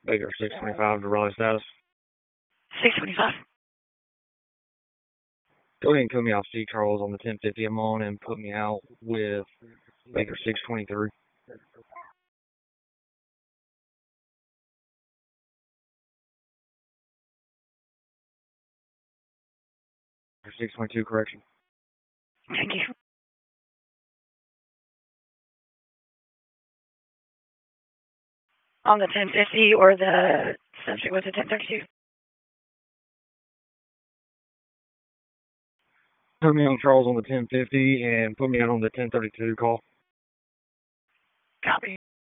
Baker 625 to Raleigh status. 625. Go ahead and cut me off C. Charles on the 1050 I'm on and put me out with Baker 623. Baker 622, correction. Thank you. On the 1050 or the subject with the 1032? Put me on Charles on the 1050 and put me out on the 1032 call. Copy.